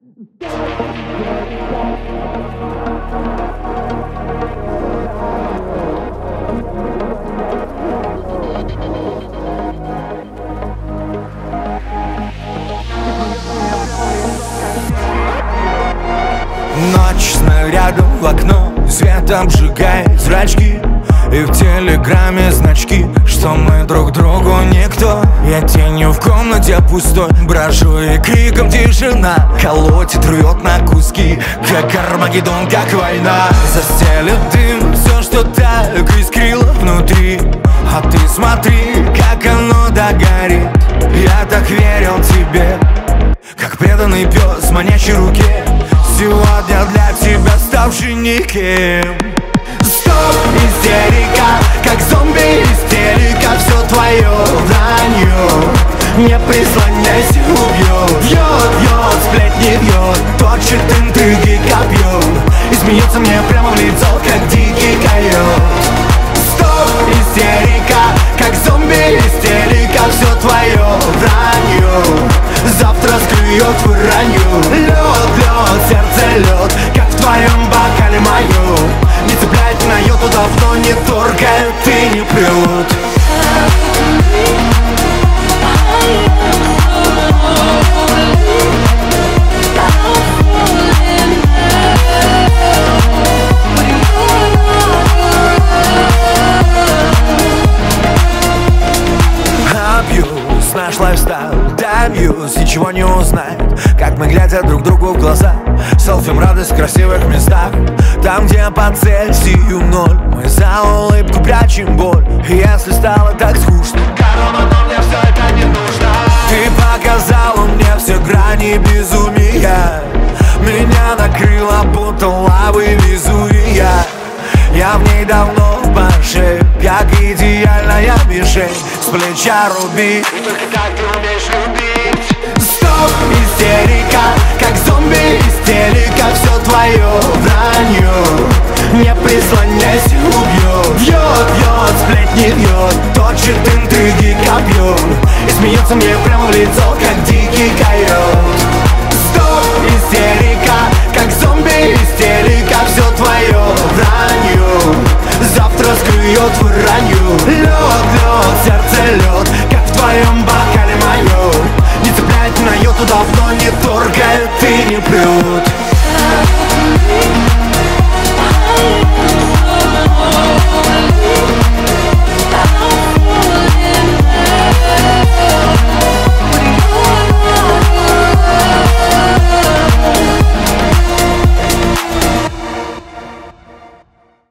Ночь снарядом в окно, свет обжигает зрачки, и в телеграмме значки, что мы друг другу никто. Я тенью в комнате пустой брожу, и криком тишина колотит, рвет на куски, как Армагеддон, как война. Застелит дым все, что так искрило внутри, а ты смотри, как оно догорит. Я так верил тебе, как преданный пес манящей руке, сегодня для тебя ставший никем. Стоп, истерика, как зомби истерика, все твое вранье. Не прислоняйся, убьет, бьет, сплетни бьет, точит интриги копьем и смеется мне прямо в лицо, как дикий койот. Стоп, истерика, как зомби истерика, все твое вранье. Завтра склюет выранью. Лед, сердце лед, как в твоем бокале моем. Не цепляет на йоту, давно не торкает и не прет. Наш лайфстайл, да, мьюз, ничего не узнает, как мы, глядя друг другу в глаза, селфим радость в красивых местах. Там, где по Цельсию ноль, мы за улыбку прячем боль. И если стало так скучно, корона, но мне все это не нужно. Ты показала мне все грани безумия, меня накрыло будто лавой Везувия. Я в ней давно по шее, как идеальная мишень, с плеча руби. Так ты умеешь любить. Стоп, истерика, как зомби истерика, все твое вранье. Не прислоняйся, убьет, бьет, сплетни бьет, точит интриги копьем и смеется мне прямо в лицо, как дикий койот. Стоп, истерика, как зомби истерика, все твое вранье. Завтра склюет выранью. Лед, сердце лед, как в твоем бокале моем. Не цепляет на йоту, давно не торкает и не прет.